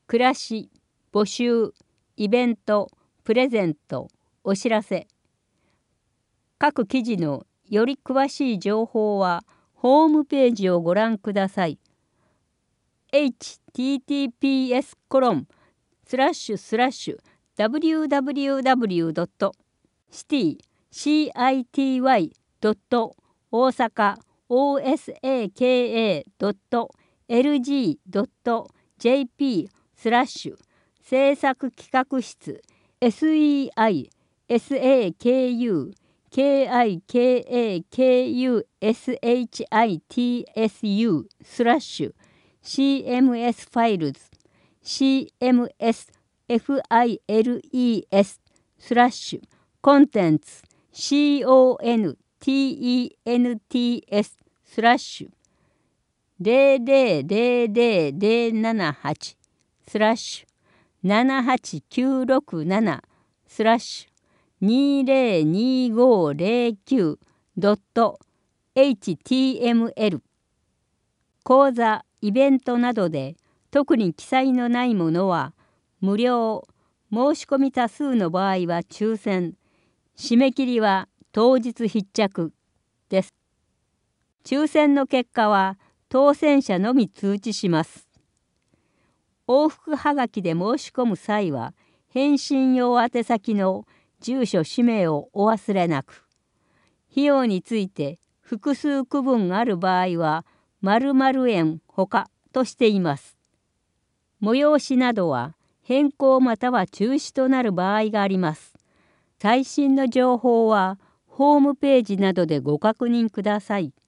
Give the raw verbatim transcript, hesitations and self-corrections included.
暮らし、募集、イベント、プレゼント、お知らせ。各記事のより詳しい情報はホームページをご覧ください。エイチティーティーピーエスコロンスラッシュスラッシュダブリューダブリューダブリュードットシティシーアイティーワイドット大阪オーエスエーケーエードットエルジードットジェーピースラッシュ制作企画室 セイサク kikakushitsu スラッシュ シーエムエス ファイルズ シーエムエス ファイルズ スラッシュコンテンツ コンテンツ スラッシュゼロゼロゼロゼロゼロななはちスラッシュななはちきゅうろくななスラッシュにゼロにごゼロきゅうドットエイチティーエムエル 講座、イベントなどで特に記載のないものは無料、申し込み多数の場合は抽選、締め切りは当日必着です。抽選の結果は当選者のみ通知します。往復はがきで申し込む際は返信用宛先の住所氏名をお忘れなく。費用について複数区分がある場合は〇〇円ほかとしています。催しなどは変更または中止となる場合があります。最新の情報はホームページなどでご確認ください。